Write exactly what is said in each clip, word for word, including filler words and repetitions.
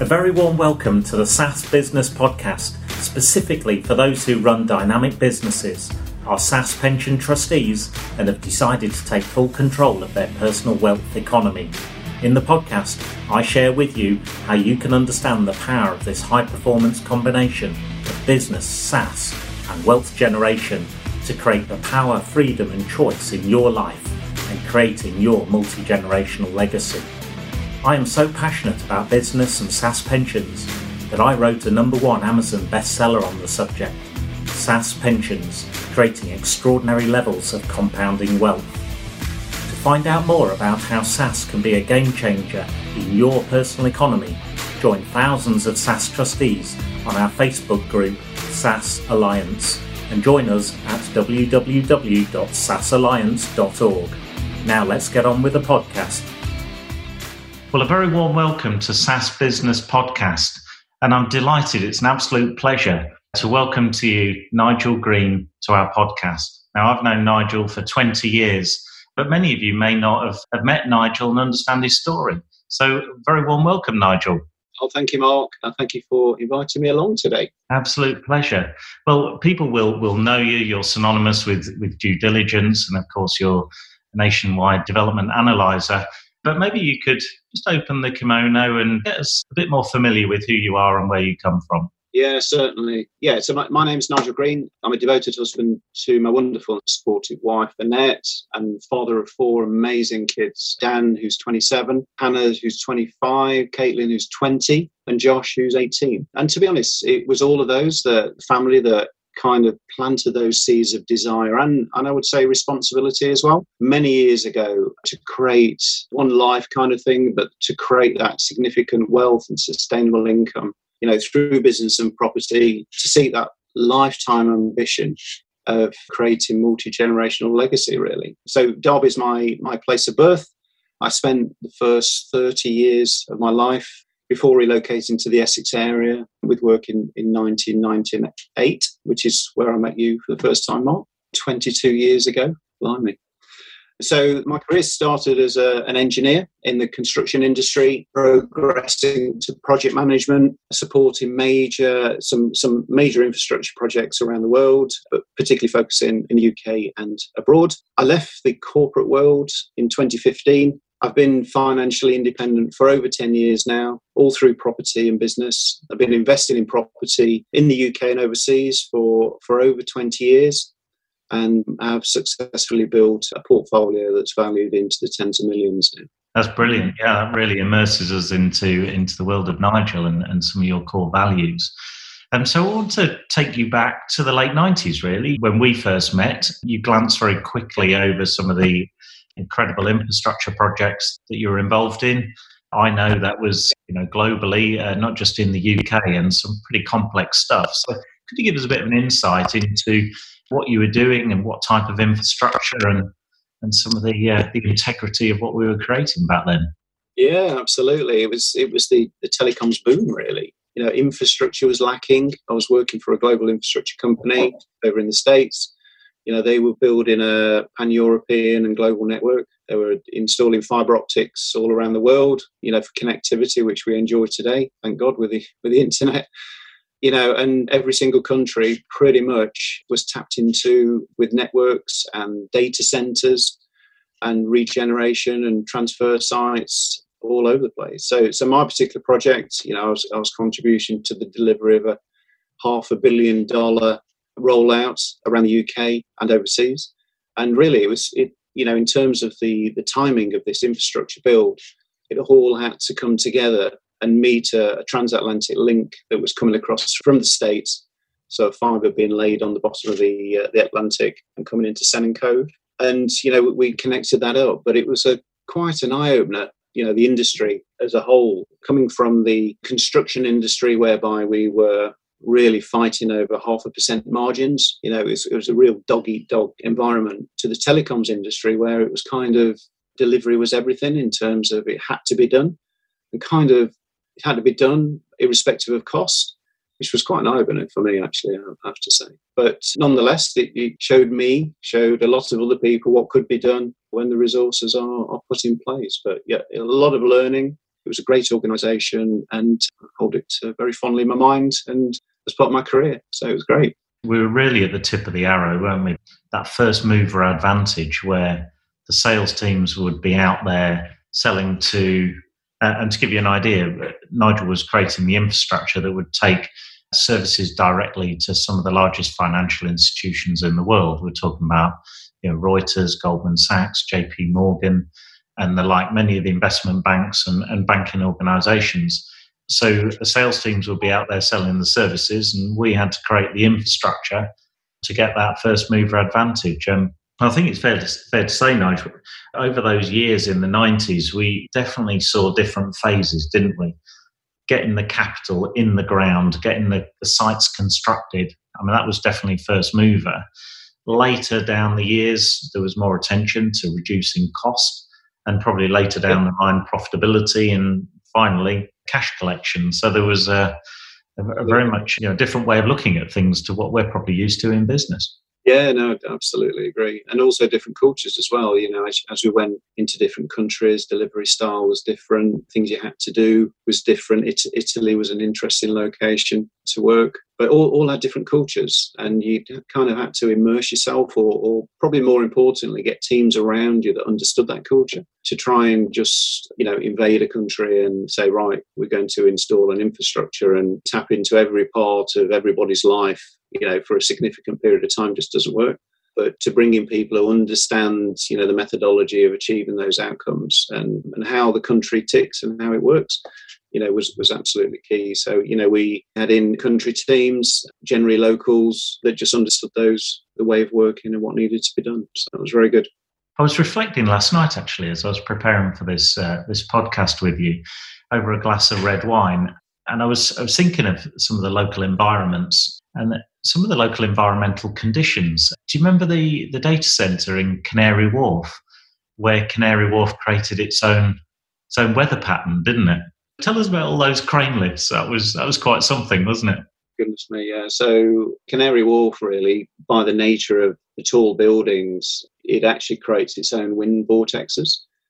A very warm welcome to the SaaS Business Podcast, specifically for those who run dynamic businesses, are SaaS pension trustees, and have decided to take full control of their personal wealth economy. In the podcast, I share with you how you can understand the power of this high-performance combination of business, SaaS, and wealth generation to create the power, freedom, and choice in your life and creating your multi-generational legacy. I am so passionate about business and SaaS pensions that I wrote a number one Amazon bestseller on the subject, SaaS Pensions, Creating Extraordinary Levels of Compounding Wealth. To find out more about how SaaS can be a game changer in your personal economy, join thousands of SaaS trustees on our Facebook group, SaaS Alliance, and join us at w w w dot saas alliance dot org. Now let's get on with the podcast. Well, a very warm welcome to SaaS Business Podcast, and I'm delighted, it's an absolute pleasure to welcome to you Nigel Green to our podcast. Now, I've known Nigel for twenty years, but many of you may not have, have met Nigel and understand his story. So, very warm welcome, Nigel. Oh, thank you, Mark, and thank you for inviting me along today. Absolute pleasure. Well, people will, will know you, you're synonymous with, with due diligence, and of course, you're a nationwide development analyzer. But maybe you could just open the kimono and get us a bit more familiar with who you are and where you come from. Yeah, certainly. Yeah, so my, my name's Nigel Green. I'm a devoted husband to my wonderful and supportive wife, Annette, and father of four amazing kids. Dan, who's twenty-seven, Hannah, who's twenty-five, Caitlin, who's twenty, and Josh, who's eighteen. And to be honest, it was all of those, the family that kind of planted those seeds of desire and, and I would say responsibility as well, many years ago, to create one life kind of thing, but to create that significant wealth and sustainable income, you know, through business and property, to see that lifetime ambition of creating multi-generational legacy, really. So Derby's my, my place of birth. I spent the first thirty years of my life before relocating to the Essex area with work in, in nineteen ninety-eight, which is where I met you for the first time, Mark, twenty-two years ago. Blimey. So my career started as a, an engineer in the construction industry, progressing to project management, supporting major some some major infrastructure projects around the world, but particularly focusing in the U K and abroad. I left the corporate world in twenty fifteen. I've been financially independent for over ten years now, all through property and business. I've been investing in property in the U K and overseas for, for over twenty years, and I've successfully built a portfolio that's valued into the tens of millions now. That's brilliant. Yeah, that really immerses us into, into the world of Nigel and, and some of your core values. And so I want to take you back to the late nineties, really. When we first met, you glanced very quickly over some of the incredible infrastructure projects that you were involved in. I know that was, you know, globally, uh, not just in the U K, and some pretty complex stuff. So could you give us a bit of an insight into what you were doing and what type of infrastructure and, and some of the uh, the integrity of what we were creating back then? Yeah, absolutely. It was it was the, the telecoms boom, really. You know, infrastructure was lacking. I was working for a global infrastructure company over in the States. You know, they were building a pan-European and global network. They were installing fibre optics all around the world, you know, for connectivity, which we enjoy today, thank God, with the with the internet. You know, and every single country pretty much was tapped into with networks and data centres and regeneration and transfer sites all over the place. So, so my particular project, you know, I was, I was contributing to the delivery of a half a billion dollar rollouts around the U K and overseas. And really it was, it, you know, in terms of the, the timing of this infrastructure build, it all had to come together and meet a, a transatlantic link that was coming across from the States. So fibre being laid on the bottom of the, uh, the Atlantic and coming into Sennen Cove. And, you know, we connected that up, but it was a quite an eye-opener. You know, the industry as a whole, coming from the construction industry whereby we were really fighting over half a percent margins. You know, it was, it was a real dog-eat-dog environment, to the telecoms industry where it was kind of delivery was everything in terms of it had to be done, and kind of it had to be done irrespective of cost, which was quite an eye-opener for me, actually, I have to say. But nonetheless, it, it showed me, showed a lot of other people what could be done when the resources are, are put in place. But yeah, a lot of learning, It was a great organisation, and I hold it uh, very fondly in my mind and as part of my career. So it was great. We were really at the tip of the arrow, weren't we? That first mover advantage where the sales teams would be out there selling to, uh, and to give you an idea, Nigel was creating the infrastructure that would take services directly to some of the largest financial institutions in the world. We're talking about, you know, Reuters, Goldman Sachs, J P Morgan, and the like, many of the investment banks and, and banking organisations. So the sales teams would be out there selling the services, and we had to create the infrastructure to get that first mover advantage. Um, I think it's fair to, fair to say, Nigel, over those years in the nineties, we definitely saw different phases, didn't we? Getting the capital in the ground, getting the, the sites constructed. I mean, that was definitely first mover. Later down the years, there was more attention to reducing cost, and probably later down the line, profitability, and finally, cash collection. So there was a, a very much, you know, different way of looking at things to what we're probably used to in business. Yeah, no, absolutely agree. And also different cultures as well. You know, as, as we went into different countries, delivery style was different. Things you had to do was different. It, Italy was an interesting location to work, but all, all had different cultures, and you kind of had to immerse yourself, or, or probably more importantly, get teams around you that understood that culture to try and just, you know, invade a country and say, right, we're going to install an infrastructure and tap into every part of everybody's life, you know, for a significant period of time just doesn't work. But to bring in people who understand, you know, the methodology of achieving those outcomes and, and how the country ticks and how it works, you know, was, was absolutely key. So, you know, we had in country teams, generally locals, that just understood those, the way of working and what needed to be done. So that was very good. I was reflecting last night, actually, as I was preparing for this uh, this podcast with you, over a glass of red wine. And I was I was thinking of some of the local environments and some of the local environmental conditions. Do you remember the, the data centre in Canary Wharf, where Canary Wharf created its own its own weather pattern, didn't it? Tell us about all those crane lifts. That was that was quite something, wasn't it? Goodness me, yeah. So Canary Wharf, really, by the nature of the tall buildings, it actually creates its own wind vortexes.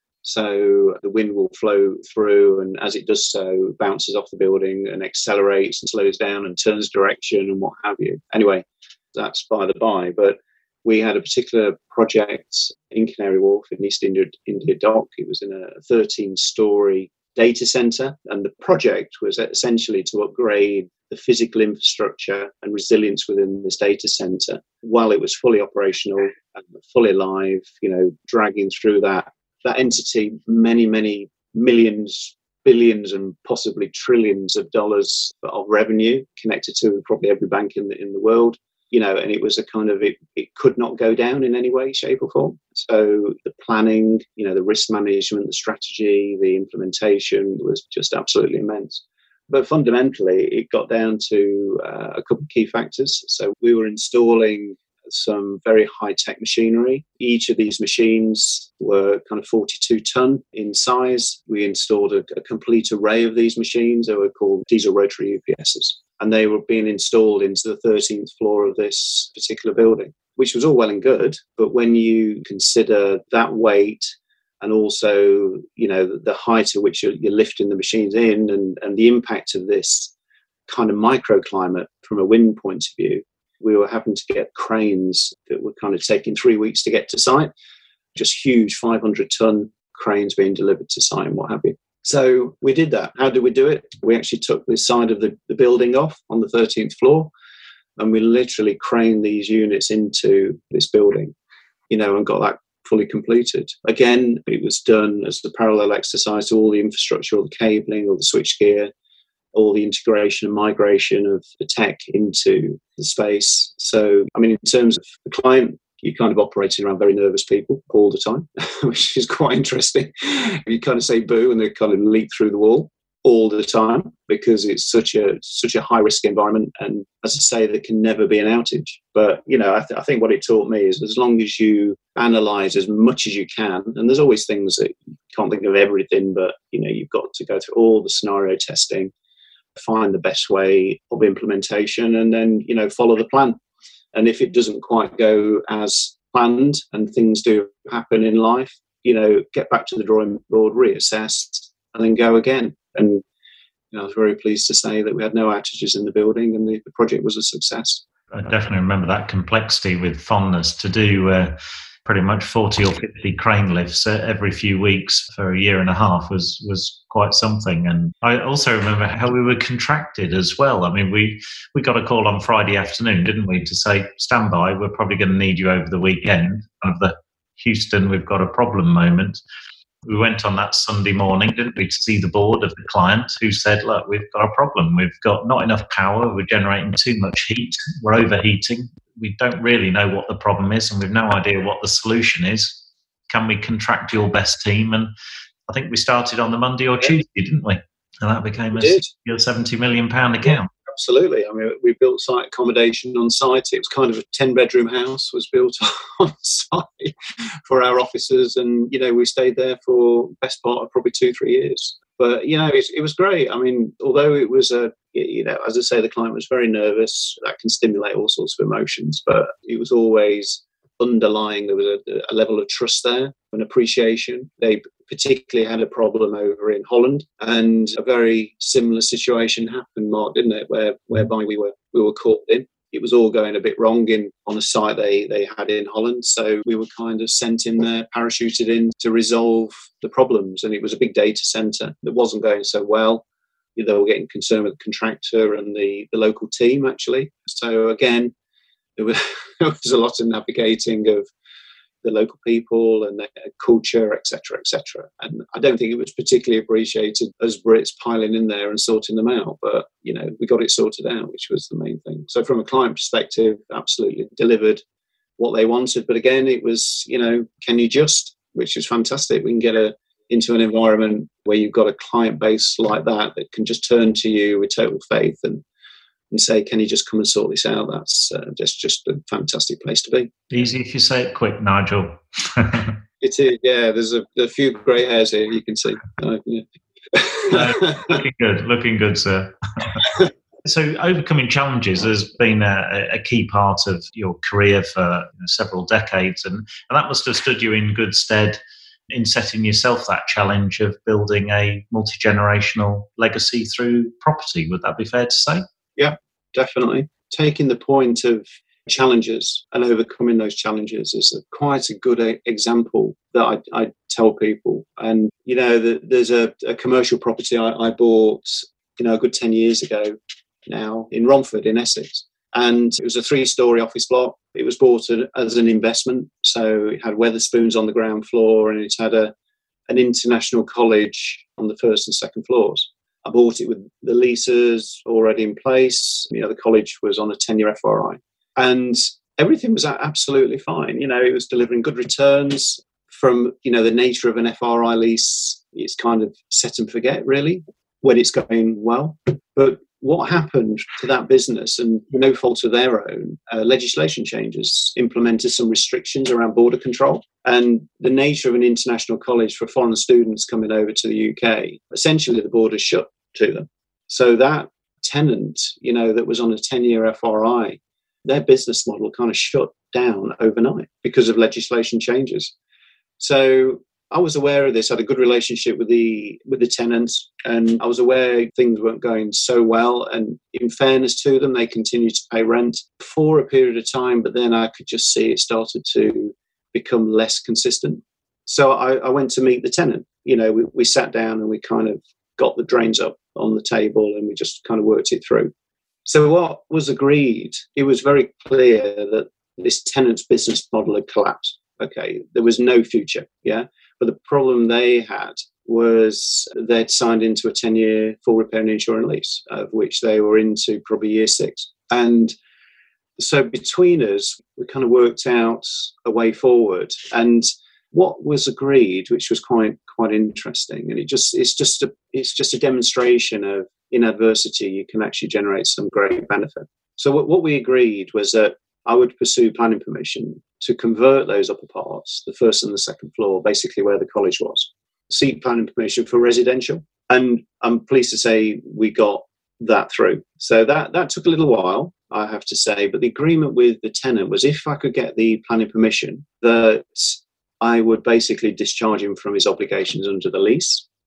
So the wind will flow through, and as it does so, bounces off the building and accelerates and slows down and turns direction and what have you. Anyway, that's by the by. But we had a particular project in Canary Wharf in East India, India Dock. It was in a thirteen-storey data centre, and the project was essentially to upgrade the physical infrastructure and resilience within this data centre while it was fully operational and fully live, you know, dragging through that that entity many, many millions, billions and possibly trillions of dollars of revenue connected to probably every bank in the in the world. You know, and it was a kind of, it, it could not go down in any way, shape or form. So the planning, you know, the risk management, the strategy, the implementation was just absolutely immense. But fundamentally, it got down to uh, a couple of key factors. So we were installing some very high-tech machinery. Each of these machines were kind of forty-two ton in size. We installed a, a complete array of these machines. They were called diesel rotary U P Ss. And they were being installed into the thirteenth floor of this particular building, which was all well and good. But when you consider that weight and also, you know, the, the height at which you're, you're lifting the machines in and, and the impact of this kind of microclimate from a wind point of view, we were having to get cranes that were kind of taking three weeks to get to site, just huge five hundred ton cranes being delivered to site and what have you. So we did that. How did we do it? We actually took this side of the, the building off on the thirteenth floor, and we literally craned these units into this building, you know, and got that fully completed. Again, it was done as a parallel exercise to all the infrastructure, all the cabling, all the switchgear, all the integration and migration of the tech into the space. So, I mean, in terms of the client, you're kind of operating around very nervous people all the time, which is quite interesting. You kind of say boo and they kind of leap through the wall all the time because it's such a such a high risk environment. And as I say, there can never be an outage. But, you know, I, th- I think what it taught me is as long as you analyze as much as you can, and there's always things that you can't think of everything, but, you know, you've got to go through all the scenario testing, find the best way of implementation, and then, you know, follow the plan. And if it doesn't quite go as planned and things do happen in life, you know, get back to the drawing board, reassess, and then go again. And you know, I was very pleased to say that we had no outages in the building, and the, the project was a success. I definitely remember that complexity with fondness to do uh, pretty much forty or fifty crane lifts every few weeks for a year and a half was was quite something. And I also remember how we were contracted as well. I mean, we, we got a call on Friday afternoon, didn't we, to say, stand by, we're probably going to need you over the weekend. Kind of the Houston, we've got a problem moment. We went on that Sunday morning, didn't we, to see the board of the client who said, look, we've got a problem. We've got not enough power. We're generating too much heat. We're overheating. We don't really know what the problem is, and we've no idea what the solution is. Can we contract your best team? And I think we started on the Monday or Tuesday, didn't we? And that became we a seventy million pounds account. Yeah, absolutely. I mean, we built site accommodation on site. It was kind of a ten-bedroom house was built on site for our officers. And, you know, we stayed there for the best part of probably two, three years. But, you know, it, it was great. I mean, although it was a, you know, as I say, the client was very nervous. That can stimulate all sorts of emotions. But it was always underlying, there was a, a level of trust there, an appreciation. They particularly had a problem over in Holland, and a very similar situation happened, Mark, didn't it? Where whereby we were we were caught in. It was all going a bit wrong in on a site they they had in Holland, so we were kind of sent in there, parachuted in to resolve the problems. And it was a big data center that wasn't going so well. They were getting concerned with the contractor and the the local team actually. So again, there was, there was a lot of navigating of the local people and their culture, et cetera, et cetera. And I don't think it was particularly appreciated as Brits piling in there and sorting them out. But, you know, we got it sorted out, which was the main thing. So from a client perspective, absolutely delivered what they wanted. But again, it was, you know, can you just, which is fantastic. We can get a, into an environment where you've got a client base like that that can just turn to you with total faith and and say, can you just come and sort this out? That's uh, just, just a fantastic place to be. Easy if you say it quick, Nigel. It is, yeah. There's a, a few grey hairs here, you can see. Uh, yeah. uh, looking good, looking good, sir. So overcoming challenges has been a, a key part of your career for you know, several decades, and, and that must have stood you in good stead in setting yourself that challenge of building a multi-generational legacy through property. Would that be fair to say? Yeah, definitely. Taking the point of challenges and overcoming those challenges is a, quite a good a, example that I, I tell people. And, you know, the, there's a, a commercial property I, I bought, you know, a good ten years ago now in Romford in Essex. And it was a three-storey office block. It was bought as an investment. So it had Wetherspoons on the ground floor, and it had a an international college on the first and second floors. I bought it with the leases already in place. You know, the college was on a ten-year F R I. And everything was absolutely fine. You know, it was delivering good returns from, you know, the nature of an F R I lease. It's kind of set and forget, really, when it's going well. But what happened to that business, and no fault of their own, uh, legislation changes implemented some restrictions around border control. And the nature of an international college for foreign students coming over to the U K, essentially the borders shut to them. So that tenant, you know, that was on a ten-year F R I, their business model kind of shut down overnight because of legislation changes. So I was aware of this. I had a good relationship with the with the tenants, and I was aware things weren't going so well. And in fairness to them, they continued to pay rent for a period of time, but then I could just see it started to become less consistent. So I, I went to meet the tenant. You know, we, we sat down and we kind of got the drains up on the table, and we just kind of worked it through. So what was agreed, it was very clear that this tenant's business model had collapsed. Okay, there was no future, yeah? But the problem they had was they'd signed into a ten-year full repair and insurance lease, of which they were into probably year six. And so between us, we kind of worked out a way forward. And what was agreed, which was quite quite interesting, and it just it's just a it's just a demonstration of in adversity you can actually generate some great benefit. So what, what we agreed was that I would pursue planning permission to convert those upper parts, the first and the second floor, basically where the college was, seek planning permission for residential. And I'm pleased to say we got that through. So that, that took a little while, I have to say, but the agreement with the tenant was if I could get the planning permission, that I would basically discharge him from his obligations under the lease.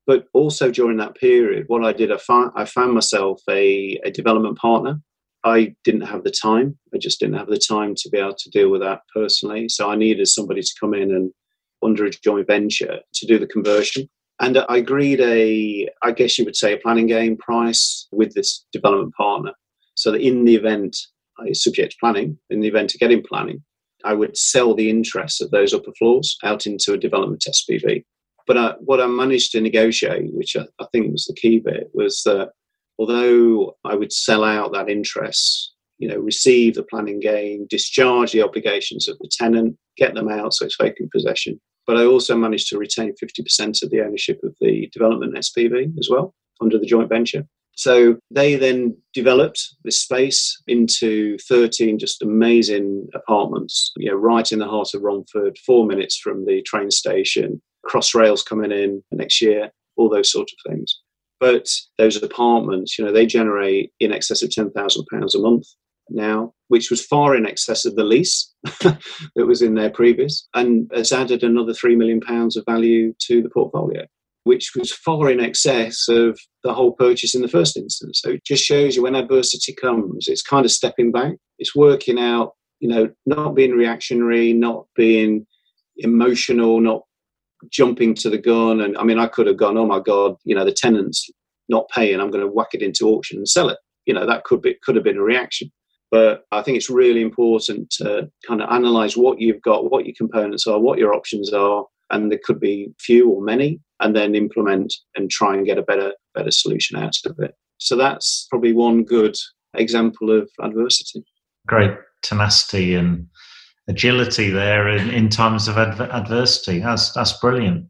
But also during that period, what I did, I found, I found myself a, a development partner. I didn't have the time. I just didn't have the time to be able to deal with that personally. So I needed somebody to come in and under a joint venture to do the conversion. And I agreed a, I guess you would say, a planning gain price with this development partner. So that in the event, I subject to planning, in the event of getting planning, I would sell the interest of those upper floors out into a development S P V. But I, what I managed to negotiate, which I, I think was the key bit, was that although I would sell out that interest, you know, receive the planning gain, discharge the obligations of the tenant, get them out so it's vacant possession. But I also managed to retain fifty percent of the ownership of the development S P V as well under the joint venture. So they then developed this space into thirteen just amazing apartments, you know, right in the heart of Romford, four minutes from the train station, Crossrail's coming in next year, all those sort of things. But those apartments, you know, they generate in excess of ten thousand pounds a month now, which was far in excess of the lease that was in there previous, and has added another three million pounds of value to the portfolio, which was far in excess of the whole purchase in the first instance. So it just shows you when adversity comes, it's kind of stepping back. It's working out, you know, not being reactionary, not being emotional, not jumping to the gun. And I mean, I could have gone, oh my God, you know, the tenant's not paying, I'm going to whack it into auction and sell it. You know, that could be, could have been a reaction. But I think it's really important to kind of analyse what you've got, what your components are, what your options are, and there could be few or many, and then implement and try and get a better better solution out of it. So that's probably one good example of adversity. Great tenacity and agility there in, in times of adver- adversity. That's that's brilliant.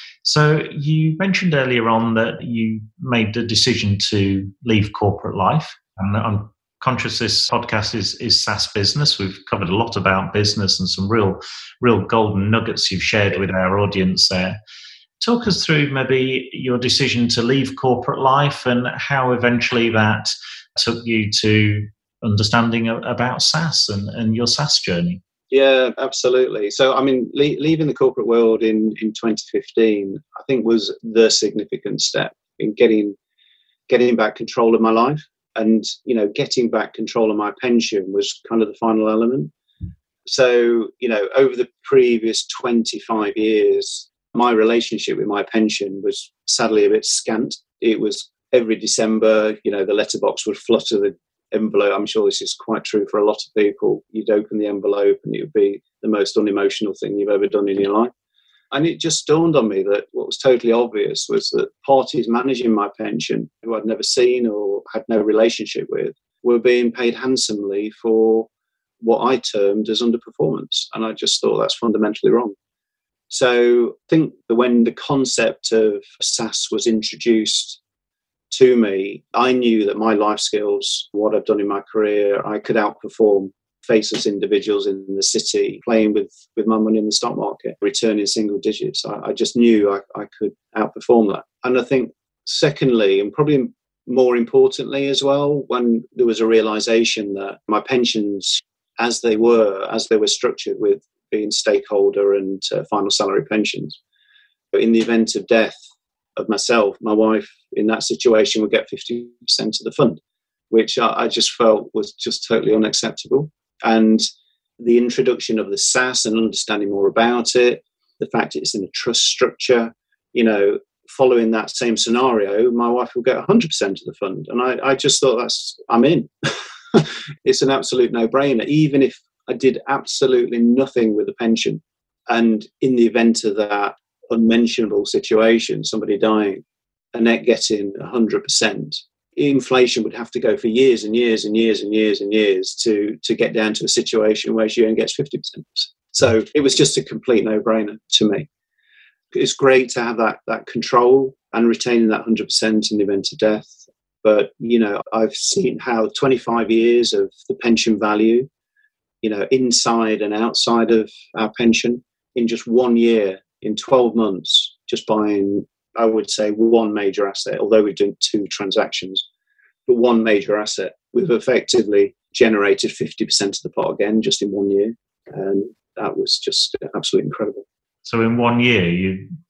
So you mentioned earlier on that you made the decision to leave corporate life, and I'm conscious this podcast is is SaaS business. We've covered a lot about business and some real real golden nuggets you've shared with our audience there. Talk us through maybe your decision to leave corporate life and how eventually that took you to understanding about SaaS and, and your SaaS journey. Yeah, absolutely. So, I mean, le- leaving the corporate world in, in twenty fifteen, I think was the significant step in getting getting back control of my life. And, you know, getting back control of my pension was kind of the final element. So, you know, over the previous twenty-five years, my relationship with my pension was sadly a bit scant. It was every December, you know, the letterbox would flutter the envelope. I'm sure this is quite true for a lot of people. You'd open the envelope and it would be the most unemotional thing you've ever done in your life. And it just dawned on me that what was totally obvious was that parties managing my pension, who I'd never seen or had no relationship with, were being paid handsomely for what I termed as underperformance. And I just thought that's fundamentally wrong. So I think that when the concept of SaaS was introduced to me, I knew that my life skills, what I've done in my career, I could outperform faceless individuals in the city playing with, with my money in the stock market, returning single digits. I, I just knew I, I could outperform that. And I think secondly, and probably more importantly as well, when there was a realization that my pensions, as they were, as they were structured with being stakeholder and uh, final salary pensions, but in the event of death of myself, my wife in that situation would get fifty percent of the fund, which I, I just felt was just totally unacceptable. And the introduction of the SaaS and understanding more about it, the fact it's in a trust structure, you know, following that same scenario, my wife will get one hundred percent of the fund. And I, I just thought that's, I'm in. It's an absolute no-brainer, even if I did absolutely nothing with the pension. And in the event of that unmentionable situation, somebody dying, Annette getting one hundred percent, inflation would have to go for years and years and years and years and years to, to get down to a situation where she only gets fifty percent. So it was just a complete no-brainer to me. It's great to have that that control and retaining that one hundred percent in the event of death. But, you know, I've seen how twenty-five years of the pension value, you know, inside and outside of our pension, in just one year, in twelve months, just buying, I would say, one major asset, although we've done two transactions, but one major asset, we've effectively generated fifty percent of the pot again just in one year. And that was just absolutely incredible. So in one year, you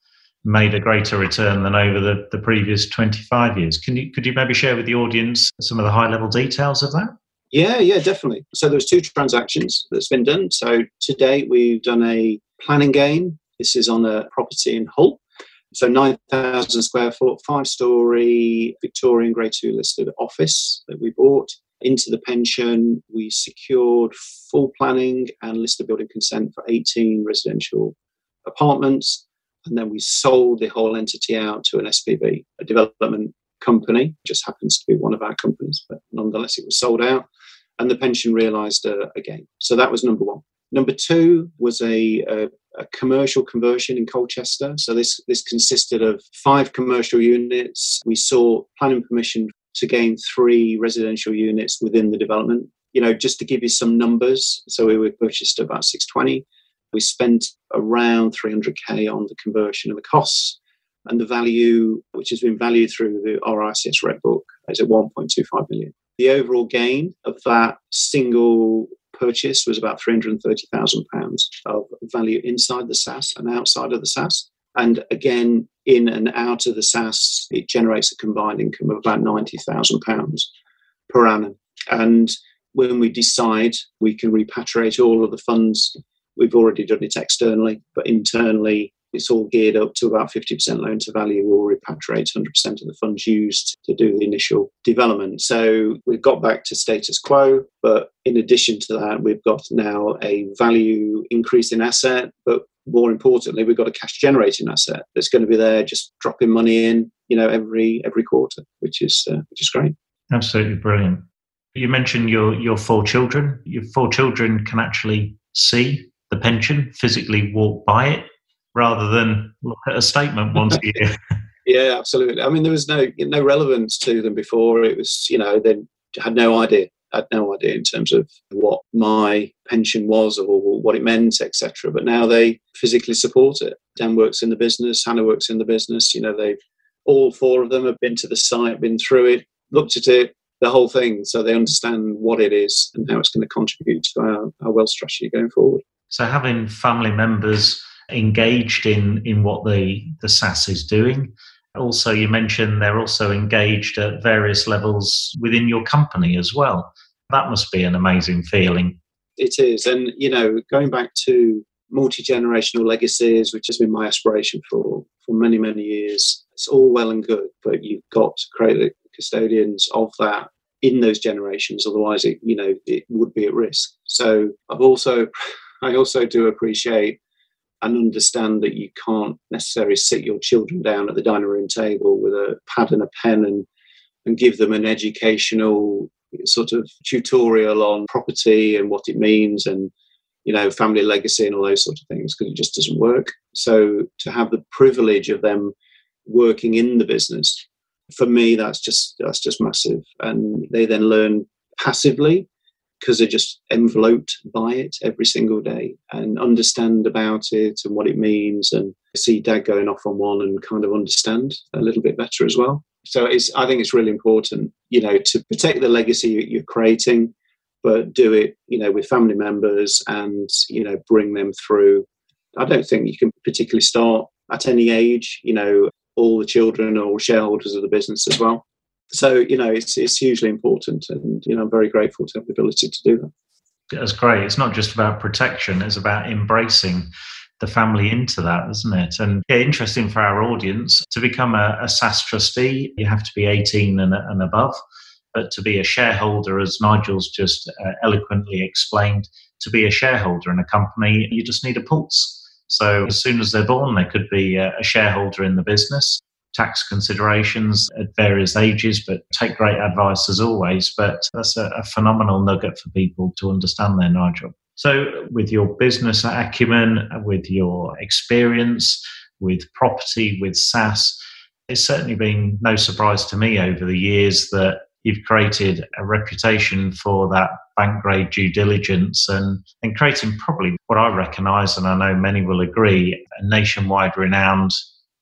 made a greater return than over the, the previous twenty-five years. Can you, could you maybe share with the audience some of the high-level details of that? Yeah, yeah, definitely. So there's two transactions that's been done. So to date, we've done a planning gain. This is on a property in Hull. So nine thousand square foot, five-storey Victorian Grade two listed office that we bought. Into the pension, we secured full planning and listed building consent for eighteen residential apartments. And then we sold the whole entity out to an S P V, a development company. Just happens to be one of our companies, but nonetheless, it was sold out. And the pension realised a, a gain. So that was number one. Number two was a, a, a commercial conversion in Colchester. So this, this consisted of five commercial units. We sought planning permission to gain three residential units within the development. You know, just to give you some numbers, so we were purchased about six twenty. We spent around three hundred K on the conversion and the costs. And the value, which has been valued through the R I C S Red Book, is at one point two five million. The overall gain of that single purchase was about three hundred thirty thousand pounds of value inside the S A S and outside of the S A S. And again, in and out of the S A S, it generates a combined income of about ninety thousand pounds per annum. And when we decide we can repatriate all of the funds, we've already done it externally, but internally, it's all geared up to about fifty percent loan to value. We'll repatriate one hundred percent of the funds used to do the initial development. So we've got back to status quo, but in addition to that, we've got now a value increase in asset, but more importantly, we've got a cash generating asset that's going to be there just dropping money in, you know, every every quarter, which is uh, which is great. Absolutely brilliant. You mentioned your your four children. Your four children can actually see the pension, physically walk by it, rather than look at a statement once a year. Yeah, absolutely. I mean, there was no no relevance to them before. It was, you know, they had no idea. I had no idea in terms of what my pension was or what it meant, et cetera. But now they physically support it. Dan works in the business, Hannah works in the business. You know, they've all four of them have been to the site, been through it, looked at it, the whole thing, so they understand what it is and how it's going to contribute to our, our wealth strategy going forward. So having family members engaged in, in what the, the S A S is doing. Also, you mentioned they're also engaged at various levels within your company as well. That must be an amazing feeling. It is. And, you know, going back to multi-generational legacies, which has been my aspiration for, for many, many years, it's all well and good, but you've got to create the custodians of that in those generations. Otherwise, it, you know, it would be at risk. So I've also, I also do appreciate and understand that you can't necessarily sit your children down at the dining room table with a pad and a pen and, and give them an educational sort of tutorial on property and what it means and, you know, family legacy and all those sort of things, because it just doesn't work. So to have the privilege of them working in the business, for me, that's just that's just massive. And they then learn passively, because they're just enveloped by it every single day and understand about it and what it means, and see Dad going off on one and kind of understand a little bit better as well. So it's, I think it's really important, you know, to protect the legacy you're creating, but do it, you know, with family members and, you know, bring them through. I don't think you can particularly start at any age. You know, all the children are all shareholders of the business as well. So, you know, it's it's hugely important, and, you know, I'm very grateful to have the ability to do that. That's great. It's not just about protection, it's about embracing the family into that, isn't it? And yeah, interesting for our audience, to become a, a S A S trustee, you have to be eighteen and, and above. But to be a shareholder, as Nigel's just uh, eloquently explained, to be a shareholder in a company, you just need a pulse. So as soon as they're born, they could be a, a shareholder in the business. Tax considerations at various ages, but take great advice as always. But that's a, a phenomenal nugget for people to understand there, Nigel. So with your business acumen, with your experience, with property, with S A S, it's certainly been no surprise to me over the years that you've created a reputation for that bank grade due diligence and, and creating probably what I recognise, and I know many will agree, a nationwide renowned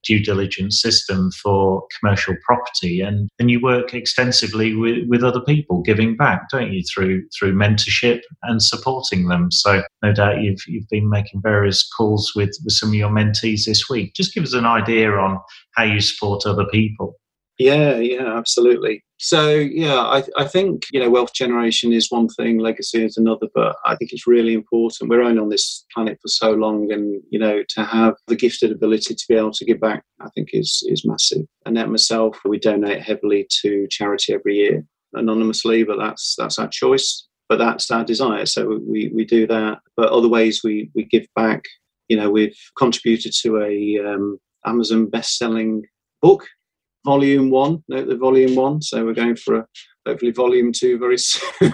due diligence system for commercial property, and, and you work extensively with, with other people giving back, don't you, through through mentorship and supporting them. So no doubt you've you've been making various calls with, with some of your mentees this week. Just give us an idea on how you support other people. Yeah, yeah, absolutely. So, yeah, I, I think, you know, wealth generation is one thing, legacy is another, but I think it's really important. We're only on this planet for so long, and, you know, to have the gifted ability to be able to give back, I think is is massive. Annette and myself, we donate heavily to charity every year, anonymously, but that's that's our choice, but that's our desire. So we, we do that. But other ways we, we give back, you know, we've contributed to a um, Amazon best-selling book, Volume one, note the volume one. So we're going for a, hopefully volume two very soon.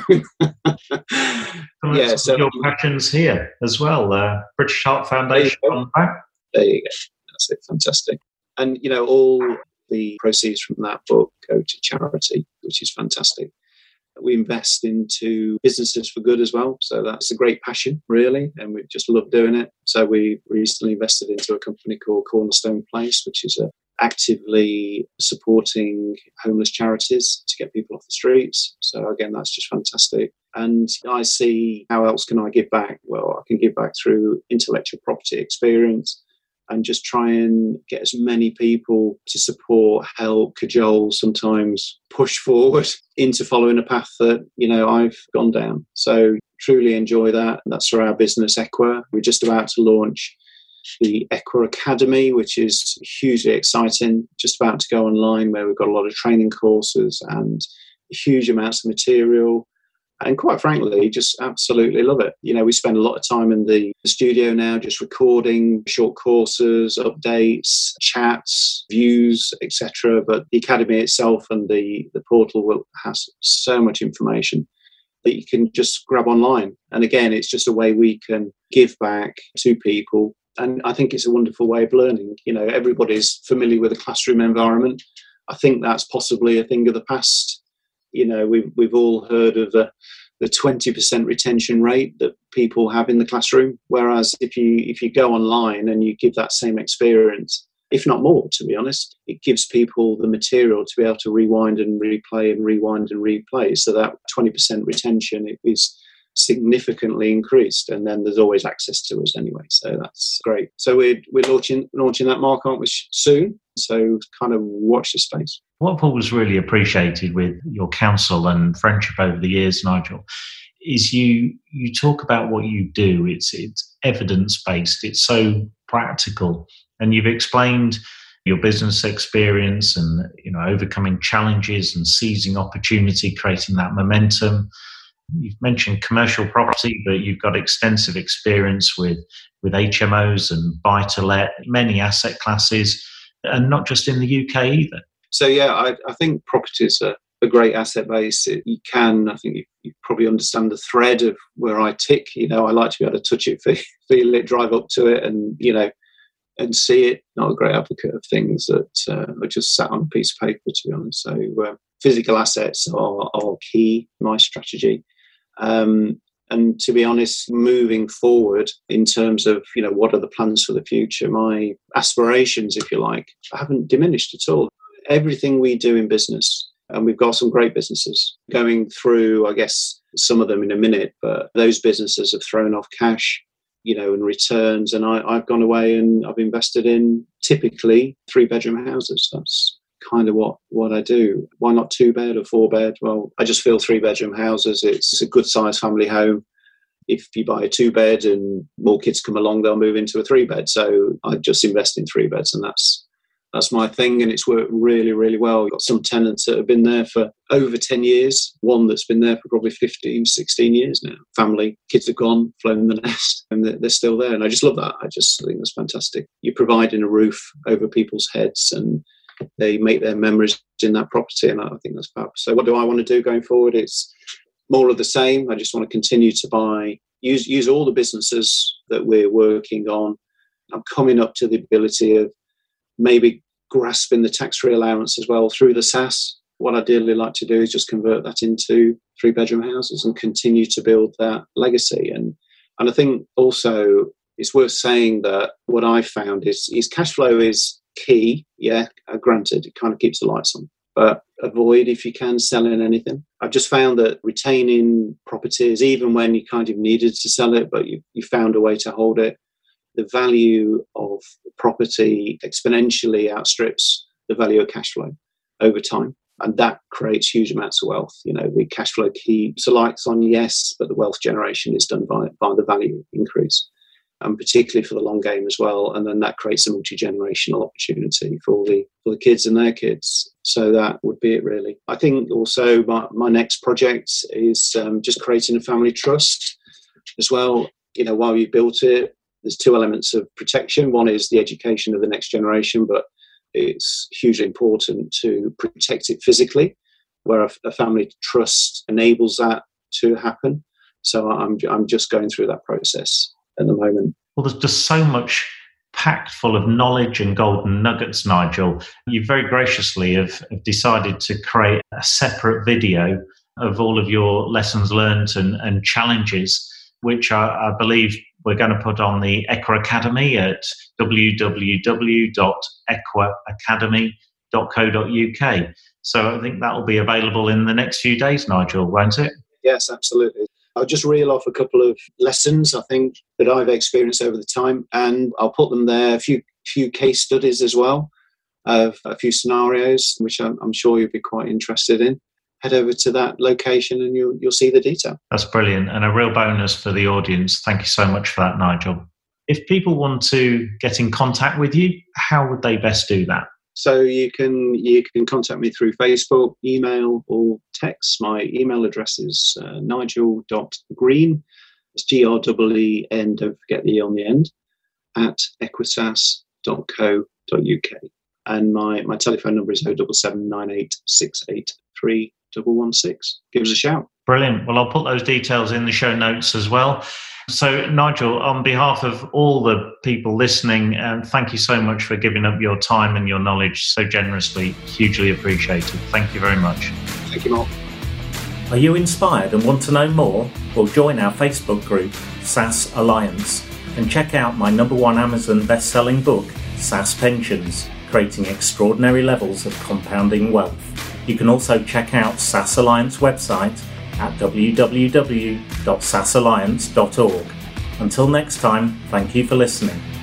Well, yeah, so your passions here as well. Uh, British Heart Foundation on the back. There you go. That's it. Fantastic. And you know, all the proceeds from that book go to charity, which is fantastic. We invest into businesses for good as well. So that's a great passion, really, and we just love doing it. So we recently invested into a company called Cornerstone Place, which is a actively supporting homeless charities to get people off the streets. So again, that's just fantastic. And I see, how else can I give back? Well, I can give back through intellectual property experience and just try and get as many people to support, help, cajole, sometimes push forward into following a path that, you know, I've gone down. So truly enjoy that. That's for our business, Equa. We're just about to launch the Equa Academy, which is hugely exciting, just about to go online, where we've got a lot of training courses and huge amounts of material. And quite frankly, just absolutely love it. You know, we spend a lot of time in the studio now, just recording short courses, updates, chats, views, et cetera. But the Academy itself and the, the portal will has so much information that you can just grab online. And again, it's just a way we can give back to people. And I think it's a wonderful way of learning. You know, everybody's familiar with a classroom environment. I think that's possibly a thing of the past. You know, we've, we've all heard of the, the twenty percent retention rate that people have in the classroom. Whereas if you if you go online and you give that same experience, if not more, to be honest, it gives people the material to be able to rewind and replay and rewind and replay. So that twenty percent retention is significantly increased, and then there's always access to us anyway, so that's great. So we're we're launching launching that, Mark, aren't we, soon? So kind of watch this space. What Paul was really appreciated with your counsel and friendship over the years, Nigel, is you you talk about what you do. It's it's evidence based. It's so practical, and you've explained your business experience and, you know, overcoming challenges and seizing opportunity, creating that momentum. You've mentioned commercial property, but you've got extensive experience with, with H M Os and buy-to-let, many asset classes, and not just in the U K either. So, yeah, I, I think property is a, a great asset base. It, you can, I think you, you probably understand the thread of where I tick. You know, I like to be able to touch it, feel it, drive up to it, and, you know, and see it. Not a great advocate of things that uh, are just sat on a piece of paper, to be honest. So uh, physical assets are, are key, my strategy. Um, and to be honest, moving forward in terms of, you know, what are the plans for the future, my aspirations, if you like, haven't diminished at all. Everything we do in business, and we've got some great businesses going through, I guess, some of them in a minute, but those businesses have thrown off cash, you know, and returns. And I, I've gone away and I've invested in typically three bedroom houses. That's kind of what, what I do. Why not two bed or four bed? Well, I just feel three bedroom houses, it's a good sized family home. If you buy a two bed and more kids come along, they'll move into a three bed. So I just invest in three beds, and that's that's my thing. And it's worked really, really well. We've got some tenants that have been there for over ten years. One that's been there for probably fifteen, sixteen years now. Family, kids have gone, flown the nest, and they're still there. And I just love that. I just think that's fantastic. You're providing a roof over people's heads, and they make their memories in that property, and I think that's fab. So what do I want to do going forward? It's more of the same. I just want to continue to buy, use use all the businesses that we're working on. I'm coming up to the ability of maybe grasping the tax-free allowance as well through the S A S. What I'd ideally like to do is just convert that into three-bedroom houses and continue to build that legacy. And and I think also it's worth saying that what I found is, is cash flow is key. Yeah, uh, granted, it kind of keeps the lights on. But avoid, if you can, selling anything. I've just found that retaining properties, even when you kind of needed to sell it, but you, you found a way to hold it, the value of property exponentially outstrips the value of cash flow over time. And that creates huge amounts of wealth. You know, the cash flow keeps the lights on, yes, but the wealth generation is done by, by the value increase. And particularly for the long game as well. And then that creates a multi-generational opportunity for the for the kids and their kids. So that would be it, really. I think also my, my next project is um, just creating a family trust as well. You know, while you built it, there's two elements of protection. One is the education of the next generation, but it's hugely important to protect it physically, where a, a family trust enables that to happen. So I'm I'm just going through that process at the moment. Well, there's just so much packed full of knowledge and golden nuggets, Nigel. You very graciously have, have decided to create a separate video of all of your lessons learned and, and challenges, which I, I believe we're going to put on the Equa Academy at w w w dot equa academy dot co dot u k. So I think that will be available in the next few days, Nigel, won't it? Yes, absolutely. I'll just reel off a couple of lessons, I think, that I've experienced over the time, and I'll put them there, a few few case studies as well, of a few scenarios, which I'm, I'm sure you'll be quite interested in. Head over to that location and you'll, you'll see the detail. That's brilliant, and a real bonus for the audience. Thank you so much for that, Nigel. If people want to get in contact with you, how would they best do that? So you can you can contact me through Facebook, email, or text. My email address is uh, nigel dot green, it's G R E E N, don't forget the E on the end, at equisas dot co dot u k. And my, my telephone number is oh seven seven nine eight six eight three one one six. Give us a shout. Brilliant. Well, I'll put those details in the show notes as well. So, Nigel, on behalf of all the people listening, um, thank you so much for giving up your time and your knowledge so generously. Hugely appreciated. Thank you very much. Thank you, Mark. Are you inspired and want to know more? Well, join our Facebook group, SaaS Alliance, and check out my number one Amazon best-selling book, SaaS Pensions, Creating Extraordinary Levels of Compounding Wealth. You can also check out SaaS Alliance website at w w w dot sas alliance dot org. Until next time, thank you for listening.